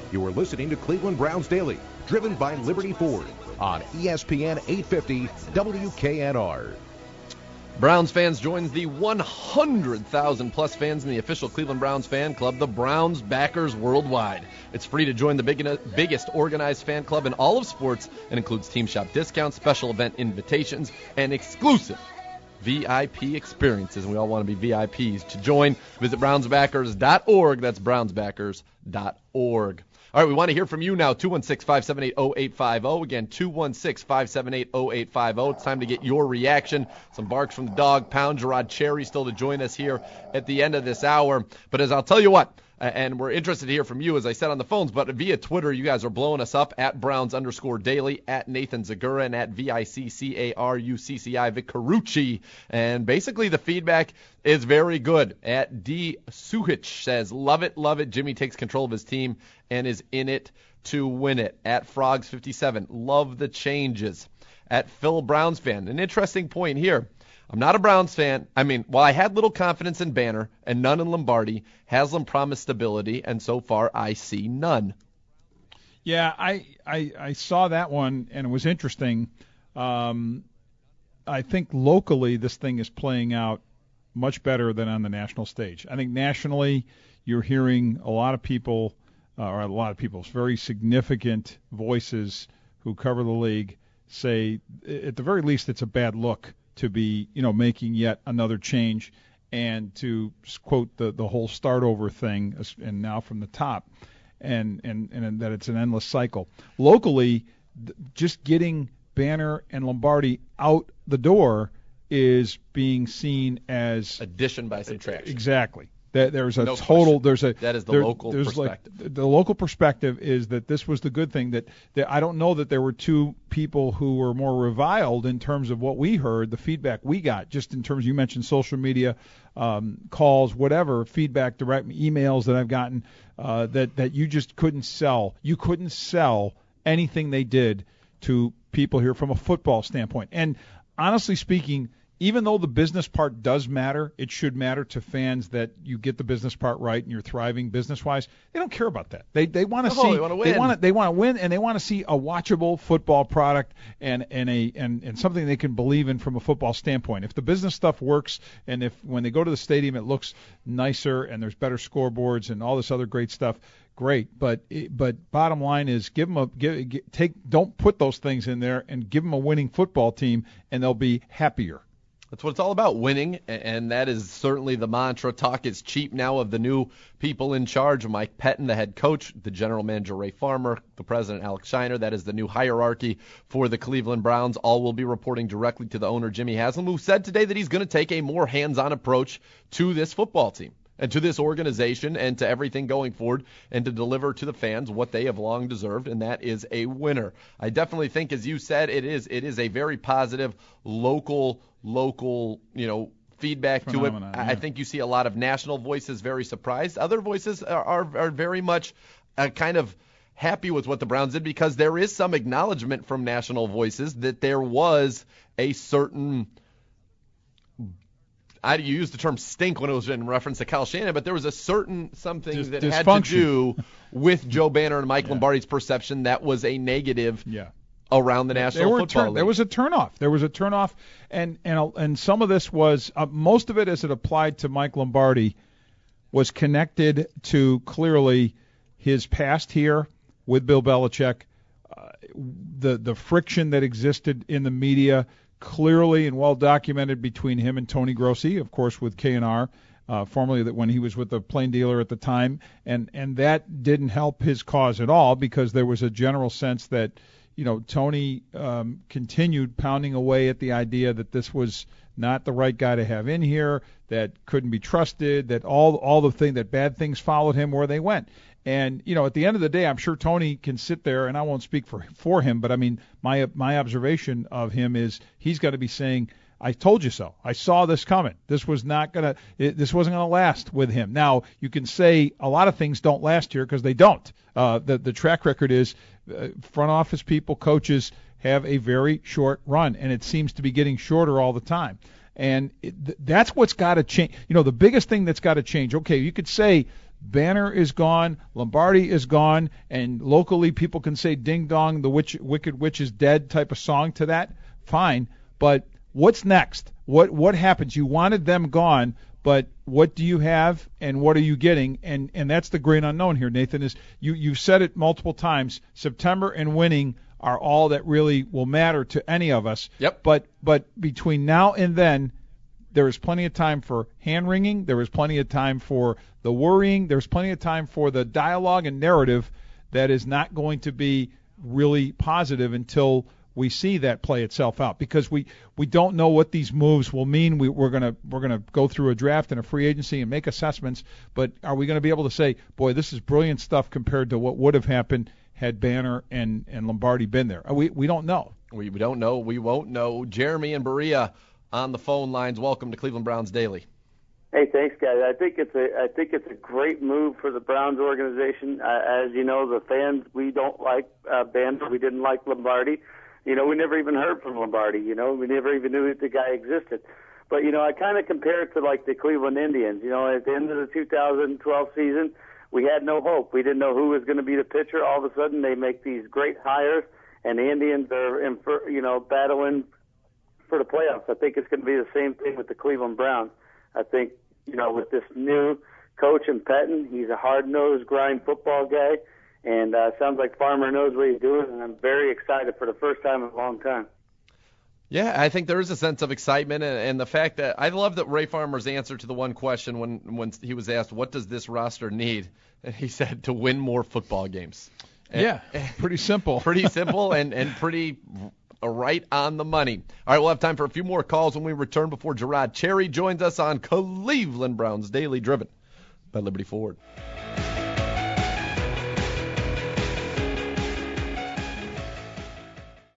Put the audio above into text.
You are listening to Cleveland Browns Daily, driven by Liberty Ford on ESPN 850 WKNR. Browns fans join the 100,000-plus fans in the official Cleveland Browns fan club, the Browns Backers Worldwide. It's free to join the biggest organized fan club in all of sports and includes team shop discounts, special event invitations, and exclusive VIP experiences. And we all want to be VIPs. To join, visit brownsbackers.org. That's brownsbackers.org. All right, we want to hear from you now, 216-578-0850. Again, 216-578-0850. It's time to get your reaction. Some barks from the dog pound. Gerard Cherry still to join us here at the end of this hour. But as I'll tell you what, and we're interested to hear from you, as I said on the phones, but via Twitter, you guys are blowing us up at Browns_Daily, at Nathan Zagura, and at VICCARUCCI Vic Carucci. And basically the feedback is very good. At D. Suhich says, love it. Jimmy takes control of his team and is in it to win it. At Frogs57, love the changes. At Phil Browns fan, an interesting point here. I'm not a Browns fan. I mean, while I had little confidence in Banner and none in Lombardi, Haslam promised stability, and so far I see none. Yeah, I saw that one, and it was interesting. I think locally this thing is playing out much better than on the national stage. I think nationally you're hearing a lot of people, very significant voices who cover the league say, at the very least, it's a bad look to be, making yet another change and to quote the whole start over thing, and now from the top, and that it's an endless cycle. Locally, just getting Banner and Lombardi out the door is being seen as addition by subtraction. Exactly. There's a no total. Question. That is the local perspective. The local perspective is that this was the good thing. That I don't know that there were two people who were more reviled in terms of what we heard, the feedback we got, just in terms, you mentioned social media, calls, whatever, feedback, direct emails that I've gotten, that you just couldn't sell. You couldn't sell anything they did to people here from a football standpoint. And honestly speaking, even though the business part does matter, it should matter to fans that you get the business part right and you're thriving business-wise. They don't care about that. They want to see. They want to win. They want to win, and they want to see a watchable football product and something they can believe in from a football standpoint. If the business stuff works, and if when they go to the stadium it looks nicer and there's better scoreboards and all this other great stuff, great. But bottom line is, don't put those things in there and give them a winning football team, and they'll be happier. That's what it's all about, winning, and that is certainly the mantra. Talk is cheap now of the new people in charge. Mike Pettin, the head coach, the general manager Ray Farmer, the president Alex Shiner. That is the new hierarchy for the Cleveland Browns. All will be reporting directly to the owner, Jimmy Haslam, who said today that he's going to take a more hands-on approach to this football team and to this organization and to everything going forward, and to deliver to the fans what they have long deserved, and that is a winner. I definitely think, as you said, it is a very positive local, feedback phenomenon, to it. yeah. I think you see a lot of national voices very surprised. Other voices are very much kind of happy with what the Browns did, because there is some acknowledgement from national voices that there was a certain, I used the term stink when it was in reference to Kyle Shanahan, but there was a certain something that had to do with Joe Banner and Mike Lombardi's perception that was a negative around the National Football League. There was a turnoff. And some of this was, most of it as it applied to Mike Lombardi, was connected to clearly his past here with Bill Belichick, the friction that existed in the media, clearly and well documented between him and Tony Grossi, of course, with K&R, formerly that when he was with the Plain Dealer at the time, and that didn't help his cause at all, because there was a general sense that, Tony continued pounding away at the idea that this was not the right guy to have in here, that couldn't be trusted, that all the thing that bad things followed him where they went. And, at the end of the day, I'm sure Tony can sit there, and I won't speak for him, but I mean, my observation of him is he's got to be saying, I told you so. I saw this coming. This wasn't going to last with him. Now, you can say a lot of things don't last here, because they don't. The track record is front office people, coaches have a very short run, and it seems to be getting shorter all the time. And that's what's got to change. The biggest thing that's got to change. Okay, you could say Banner is gone, Lombardi is gone, and locally people can say "Ding Dong, the Wicked Witch is dead" type of song to that. Fine, but what's next? What happens? You wanted them gone, but what do you have, and what are you getting? And that's the great unknown here, Nathan. Is you've said it multiple times. September and winning are all that really will matter to any of us. Yep. But between now and then, there is plenty of time for hand-wringing. There is plenty of time for the worrying. There's plenty of time for the dialogue and narrative that is not going to be really positive until we see that play itself out, because we don't know what these moves will mean. We're gonna go through a draft and a free agency and make assessments, but are we going to be able to say, boy, this is brilliant stuff compared to what would have happened had Banner and Lombardi been there? We don't know. We don't know. We won't know. Jeremy and Berea on the phone lines. Welcome to Cleveland Browns Daily. Hey, thanks, guys. I think it's a great move for the Browns organization. As you know, the fans, we don't like Banner. We didn't like Lombardi. We never even heard from Lombardi. We never even knew that the guy existed. But I kind of compare it to like the Cleveland Indians. At the end of the 2012 season, we had no hope. We didn't know who was going to be the pitcher. All of a sudden, they make these great hires, and the Indians are battling for the playoffs. I think it's going to be the same thing with the Cleveland Browns. I think, with this new coach in Pettin, he's a hard-nosed, grind football guy, and sounds like Farmer knows what he's doing, and I'm very excited for the first time in a long time. Yeah, I think there is a sense of excitement, and the fact that I love that Ray Farmer's answer to the one question when he was asked, what does this roster need? And he said, to win more football games. Yeah, pretty simple. Pretty simple and pretty right on the money. All right, we'll have time for a few more calls when we return before Gerard Cherry joins us on Cleveland Browns Daily, driven by Liberty Ford.